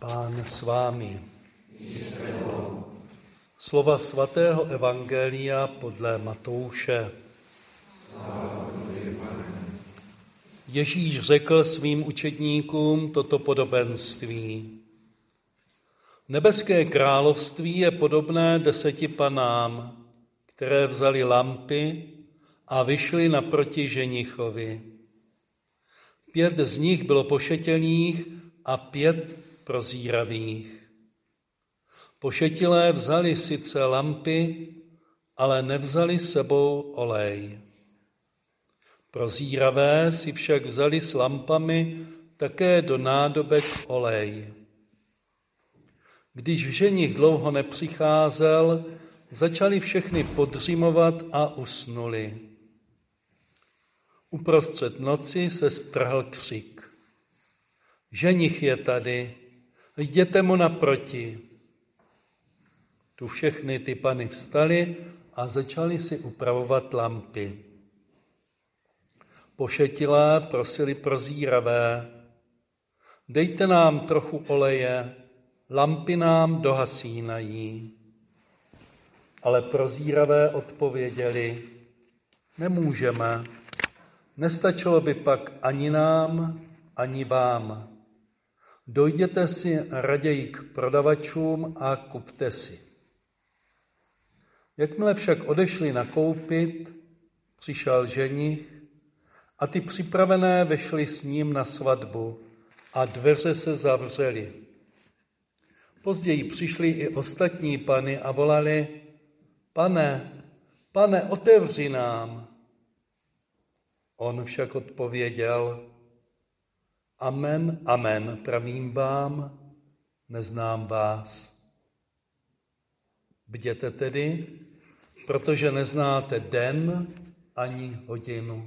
Pán s vámi. Slova svatého evangelia podle Matouše. Ježíš řekl svým učedníkům toto podobenství. Nebeské království je podobné 10 panám, které vzali lampy a vyšly naproti ženichovi. 5 z nich bylo pošetilých a 5 prozíravých. Pošetilé vzali sice lampy, ale nevzali s sebou olej. Prozíravé si však vzali s lampami také do nádobek olej. Když ženich dlouho nepřicházel, začali všechny podřimovat a usnuli. Uprostřed noci se strhl křik. Ženich je tady, jděte mu naproti. Tu všechny ty pany vstaly a začali si upravovat lampy. Pošetilé prosili prozíravé, dejte nám trochu oleje, lampy nám dohasínají. Ale prozíravé odpověděli, nemůžeme, nestačilo by pak ani nám, ani vám. Dojděte si raději k prodavačům a kupte si. Jakmile však odešli nakoupit, přišel ženich a ty připravené vešly s ním na svatbu a dveře se zavřely. Později přišli i ostatní pany a volali, Pane, otevři nám. On však odpověděl, Amen, amen, pravím vám, neznám vás. Bděte tedy, protože neznáte den ani hodinu.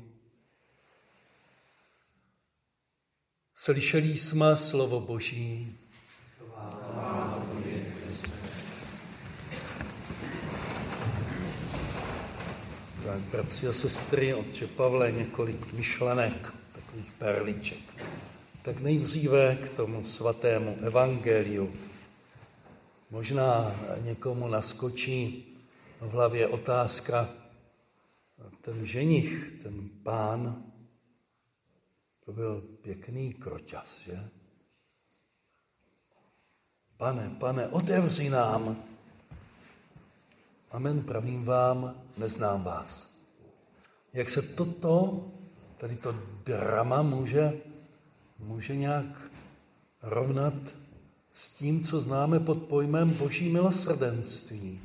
Slyšeli jsme slovo Boží. Tak, bratři a sestry, otče Pavle, několik myšlenek, takových perlíček. Tak nejdříve k tomu svatému evangeliu. Možná někomu naskočí v hlavě otázka, ten ženich, ten pán, to byl pěkný kroťas, že? Pane, otevři nám. Amen, pravím vám, neznám vás. Jak se tady to drama může nějak rovnat s tím, co známe pod pojmem Boží milosrdenství?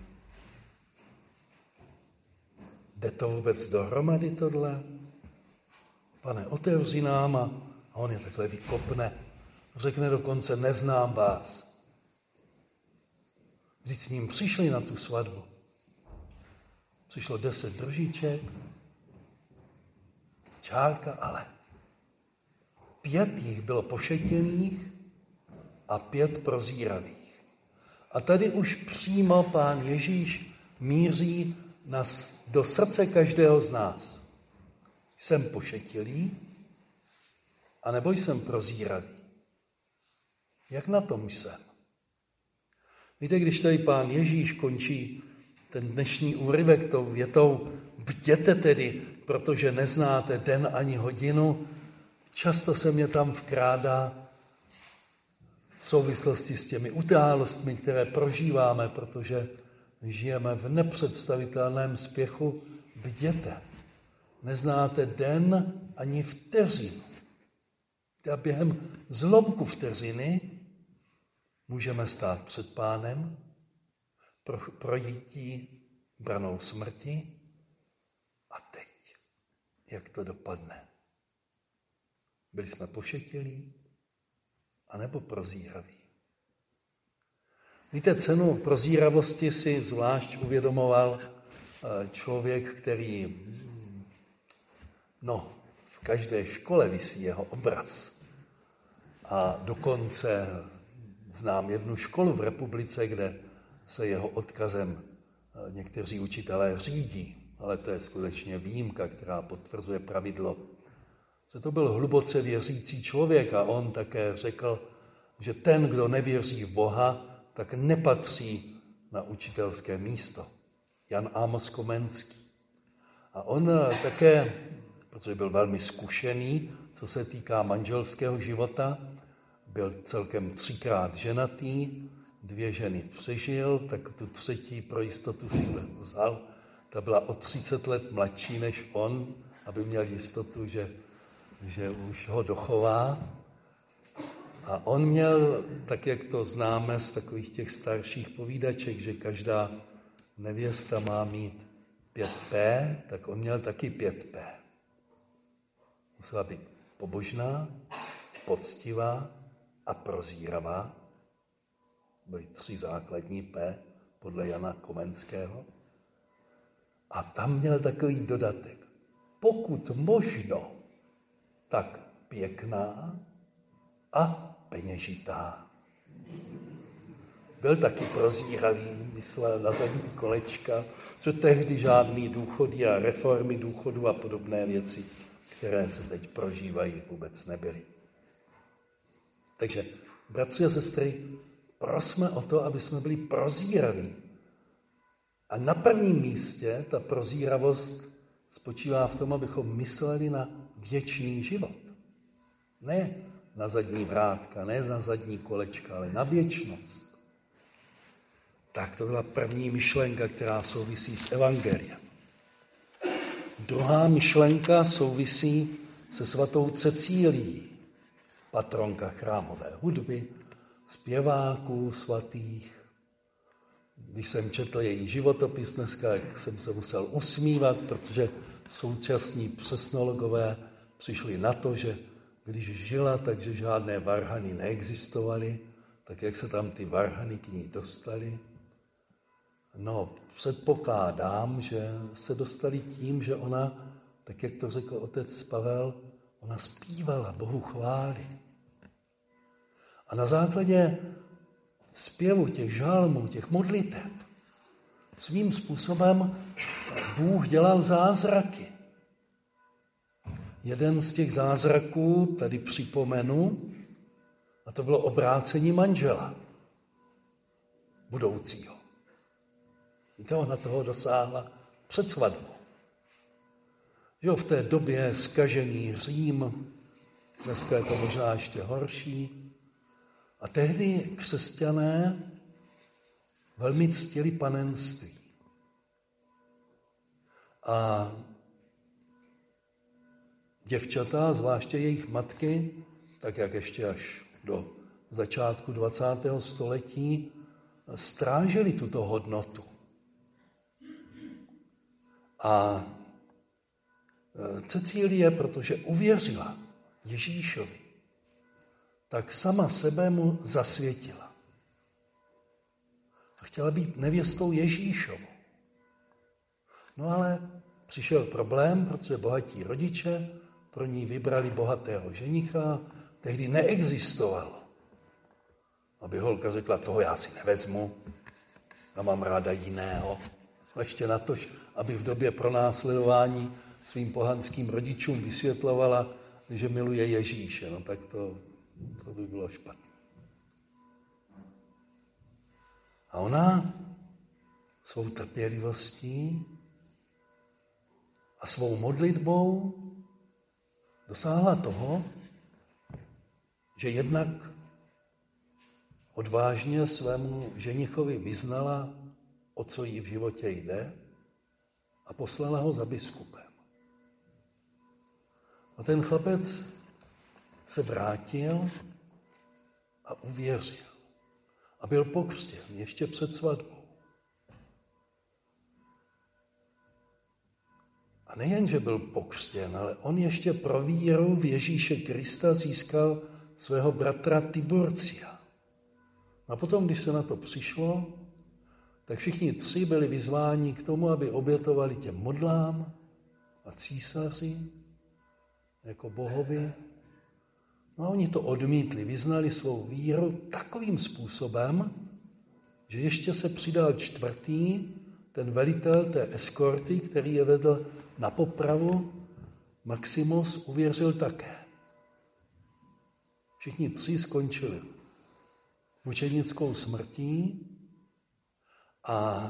Jde to vůbec dohromady tohle? Pane, otevři nám a on je takhle vykopne. Řekne dokonce, neznám vás. Vždyť s ním přišli na tu svatbu. Přišlo 10 držíček, čárka, ale 5 jich bylo pošetilých a 5 prozíravých. A tady už přímo Pán Ježíš míří do srdce každého z nás. Jsem pošetilý, anebo jsem prozíravý? Jak na tom jsem? Víte, když tady Pán Ježíš končí ten dnešní úryvek tou větou, bděte tedy, protože neznáte den ani hodinu, často se mě tam vkrádá v souvislosti s těmi událostmi, které prožíváme, protože žijeme v nepředstavitelném spěchu, bděte. Neznáte den ani vteřinu. A během zlomku vteřiny můžeme stát před Pánem, projítí branou smrti a teď, jak to dopadne? Byli jsme pošetilí, anebo prozíraví? Víte, cenu prozíravosti si zvlášť uvědomoval člověk, který, v každé škole visí jeho obraz. A dokonce znám jednu školu v republice, kde se jeho odkazem někteří učitelé řídí, ale to je skutečně výjimka, která potvrzuje pravidlo. Co to byl hluboce věřící člověk a on také řekl, že ten, kdo nevěří v Boha, tak nepatří na učitelské místo. Jan Amos Komenský. A on také, protože byl velmi zkušený, co se týká manželského života, byl celkem 3krát ženatý, 2 ženy přežil, tak tu 3. pro jistotu si vzal. Ta byla o 30 let mladší než on, aby měl jistotu, že už ho dochová. A on měl, tak jak to známe z takových těch starších povídaček, že každá nevěsta má mít 5P, tak on měl taky 5P. Musela být pobožná, poctivá a prozíravá. Byly 3 základní P podle Jana Komenského. A tam měl takový dodatek. Pokud možno, tak pěkná a peněžitá. Byl taky prozíravý, myslel na zadní kolečka, že tehdy žádný důchody a reformy důchodu a podobné věci, které se teď prožívají, vůbec nebyly. Takže, bratři a sestry, prosme o to, aby jsme byli prozíraví. A na prvním místě ta prozíravost spočívá v tom, abychom mysleli na věčný život. Ne na zadní vrátka, ne na zadní kolečka, ale na věčnost. Tak to byla první myšlenka, která souvisí s evangeliem. Druhá myšlenka souvisí se svatou Cecílií, patronka chrámové hudby, zpěváků svatých. Když jsem četl její životopis dneska, tak jsem se musel usmívat, protože současní přesnologové přišli na to, že když žila, takže žádné varhany neexistovaly, tak jak se tam ty varhany k ní dostaly? No, předpokládám, že se dostali tím, že ona, tak jak to řekl otec Pavel, ona zpívala Bohu chvály. A na základě zpěvu těch žalmů, těch modliteb, svým způsobem Bůh dělal zázraky. Jeden z těch zázraků tady připomenu, a to bylo obrácení manžela budoucího. Víte, ona toho dosáhla před svatbou. Jo, v té době zkažený Řím, dneska je to možná ještě horší, a tehdy křesťané velmi ctili panenství. A děvčata, zvláště jejich matky, tak jak ještě až do začátku 20. století, strážili tuto hodnotu. A Cecílie, protože uvěřila Ježíšovi, tak sama sebe mu zasvětila. A chtěla být nevěstou Ježíšovu. No ale přišel problém, protože bohatí rodiče pro ní vybrali bohatého ženicha, tehdy neexistovalo. Aby holka řekla, toho já si nevezmu, já mám ráda jiného. Ještě na to, aby v době pronásledování svým pohanským rodičům vysvětlovala, že miluje Ježíše. No tak to by bylo špatné. A ona svou trpělivostí a svou modlitbou dosáhla toho, že jednak odvážně svému ženichovi vyznala, o co jí v životě jde, a poslala ho za biskupem. A ten chlapec se vrátil a uvěřil. A byl pokřtěn ještě před svatbou. A nejen, že byl pokřtěn, ale on ještě pro víru v Ježíše Krista získal svého bratra Tiburcia. A potom, když se na to přišlo, tak všichni 3 byli vyzváni k tomu, aby obětovali těm modlám a císaři jako bohovi. No a oni to odmítli, vyznali svou víru takovým způsobem, že ještě se přidal 4., ten velitel té eskorty, který je vedl na popravu, Maximus, uvěřil také. Všichni 3 skončili mučenickou smrtí a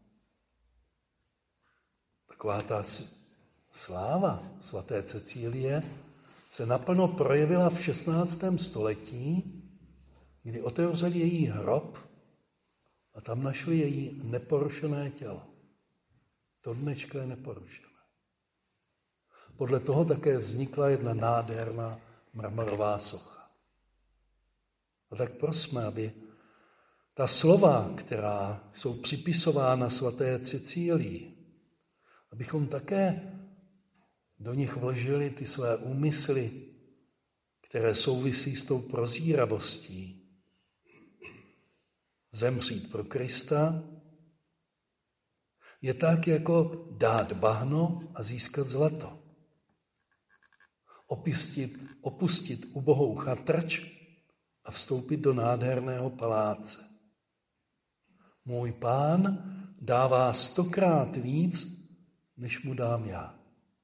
taková ta sláva svaté Cecílie se naplno projevila v 16. století, kdy otevřeli její hrob a tam našli její neporušené tělo. Do dneška je neporušené. Podle toho také vznikla jedna nádherná mramorová socha. A tak prosme, aby ta slova, která jsou připisována svaté Cecílii, abychom také do nich vložili ty své úmysly, které souvisí s tou prozíravostí. Zemřít pro Krista je tak, jako dát bahno a získat zlato. Opustit ubohou chatrč a vstoupit do nádherného paláce. Můj Pán dává 100krát víc, než mu dám já.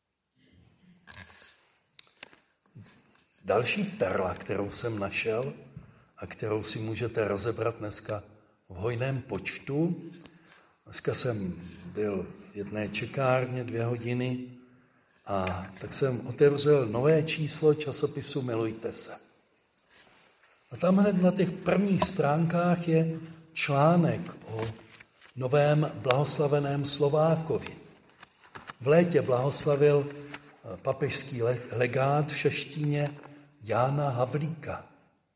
Další perla, kterou jsem našel a kterou si můžete rozebrat dneska v hojném počtu. Dneska jsem byl v jedné čekárně 2 hodiny a tak jsem otevřel nové číslo časopisu Milujte se. A tam hned na těch prvních stránkách je článek o novém blahoslaveném Slovákovi. V létě blahoslavil papežský legát v šaštíně Jána Havlíka.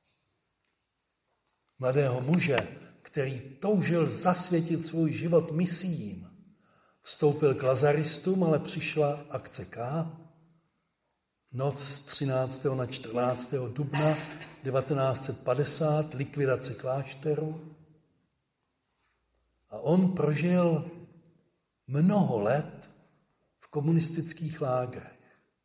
Mladého muže, který toužil zasvětit svůj život misiím. Vstoupil k lazaristům, ale přišla akce K. Noc z 13. na 14. dubna 1950, likvidace klášteru. A on prožil mnoho let v komunistických lágrech.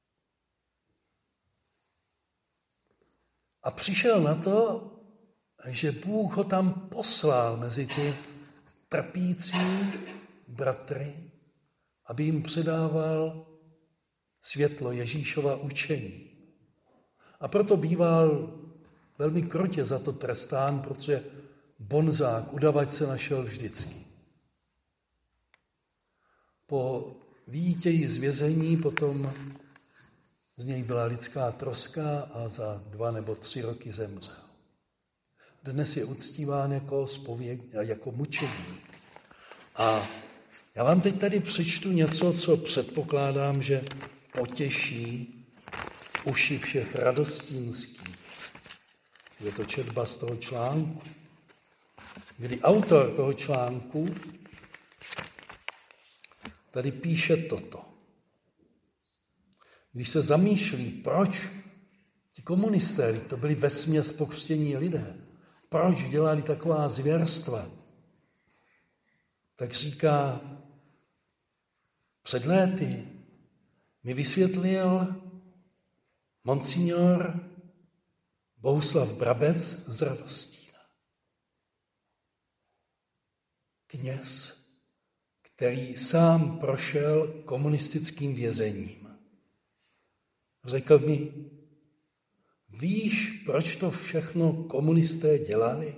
A přišel na to, že Bůh ho tam poslal mezi ty trpící bratry, aby jim předával světlo Ježíšova učení. A proto býval velmi krutě za to trestán, protože bonzák, udavač se našel vždycky. Po výjitěji z vězení potom z něj byla lidská troska a za 2 nebo 3 roky zemřel. Dnes je uctíván jako mučedník. A já vám teď tady přečtu něco, co předpokládám, že potěší uši všech radostínských. Je to četba z toho článku, kdy autor toho článku tady píše toto. Když se zamýšlí, proč ti komunisté, to byli vesměs pokřtění lidé, proč dělali taková zvěrstva, tak říká, před léty mi vysvětlil monsignor Bohuslav Brabec z Radostína. Kněz, který sám prošel komunistickým vězením. Řekl mi, víš, proč to všechno komunisté dělali?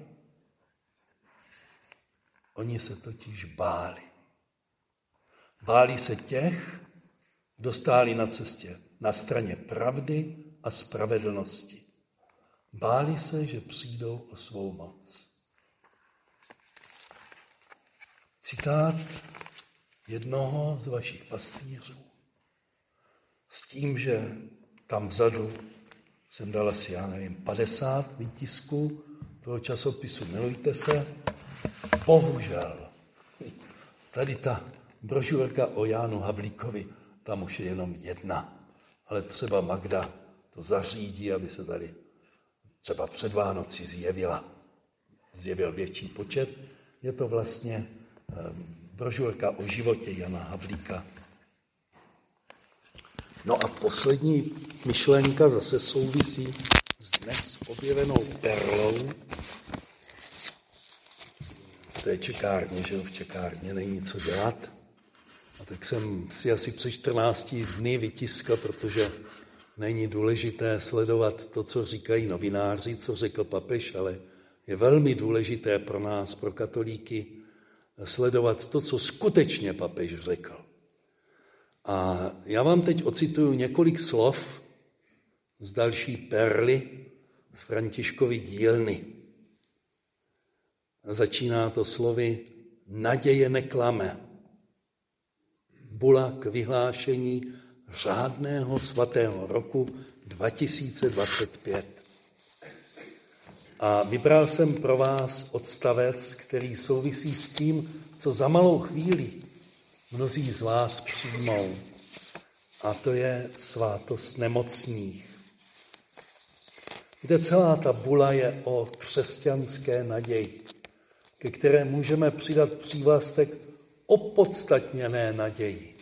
Oni se totiž báli. Báli se těch, kdo stáli na cestě, na straně pravdy a spravedlnosti. Báli se, že přijdou o svou moc. Citát jednoho z vašich pastýřů s tím, že tam vzadu jsem dal asi, 50 výtisků toho časopisu Milujte se. Bohužel, tady ta brožurka o Jánu Havlíkovi, tam už je jenom 1, ale třeba Magda to zařídí, aby se tady třeba před Vánoci zjevil větší počet. Je to vlastně brožurka o životě Jana Havlíka. No a poslední myšlenka zase souvisí s dnes objevenou perlou. To je čekárně, že v čekárně není co dělat. A tak jsem si asi před 14 dny vytiskl, protože není důležité sledovat to, co říkají novináři, co řekl papež, ale je velmi důležité pro nás, pro katolíky, sledovat to, co skutečně papež řekl. A já vám teď ocituju několik slov z další perly z Františkovy dílny. Začíná to slovy naděje neklame. Bula k vyhlášení řádného svatého roku 2025. A vybral jsem pro vás odstavec, který souvisí s tím, co za malou chvíli mnozí z vás přijmou. A to je svátost nemocných. Víte, celá ta bula je o křesťanské naději, ke které můžeme přidat přívlastek opodstatněné naději.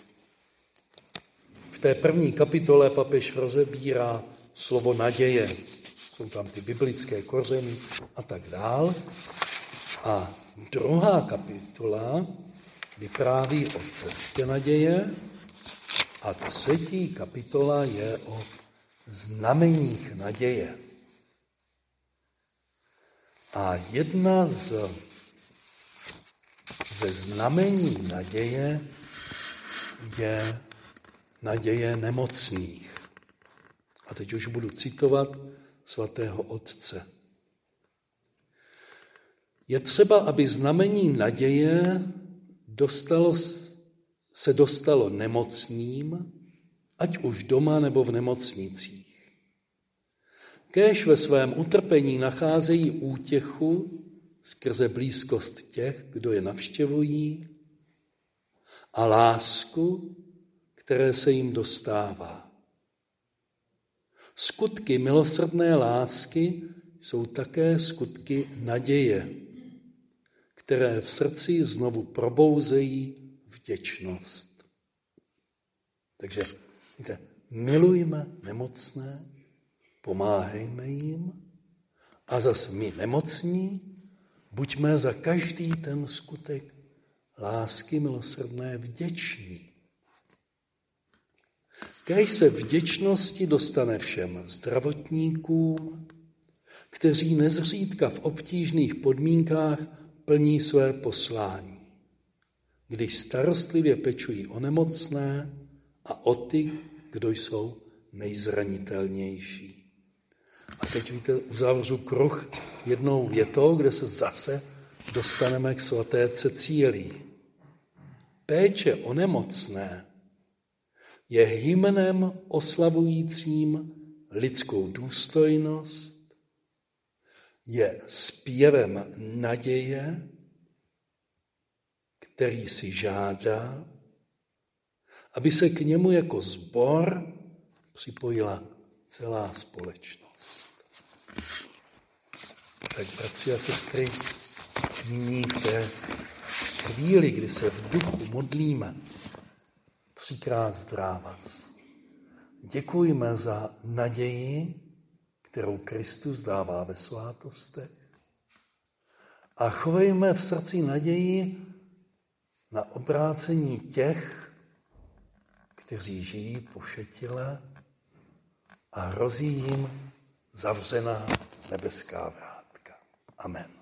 V té první kapitole papež rozebírá slovo naděje. Jsou tam ty biblické kořeny a tak dál. A druhá kapitola vypráví o cestě naděje a třetí kapitola je o znameních naděje. A jedna ze znamení naděje je naděje nemocných. A teď už budu citovat svatého otce. Je třeba, aby znamení naděje se dostalo nemocným, ať už doma nebo v nemocnicích. Kéž ve svém utrpení nacházejí útěchu skrze blízkost těch, kdo je navštěvují, a lásku, které se jim dostává. Skutky milosrdné lásky jsou také skutky naděje, které v srdci znovu probouzejí vděčnost. Takže víte, milujme nemocné, pomáhejme jim a zas my nemocní buďme za každý ten skutek lásky milosrdné vděční. Kéž se vděčnosti dostane všem zdravotníkům, kteří nezřídka v obtížných podmínkách plní své poslání, když starostlivě pečují o nemocné a o ty, kdo jsou nejzranitelnější. A teď víte, uzavřu kruh jednou větou, kde se zase dostaneme k svaté Cecílii. Péče o nemocné je hymnem oslavujícím lidskou důstojnost, je zpěvem naděje, který si žádá, aby se k němu jako sbor připojila celá společnost. Tak, bratři a sestry, nyní v té chvíli, kdy se v duchu modlíme, 3krát zdrávac. Děkujme za naději, kterou Kristus dává ve svátostech, a chovejme v srdci naději na obrácení těch, kteří žijí pošetile a hrozí jim zavřená nebeská vrátka. Amen.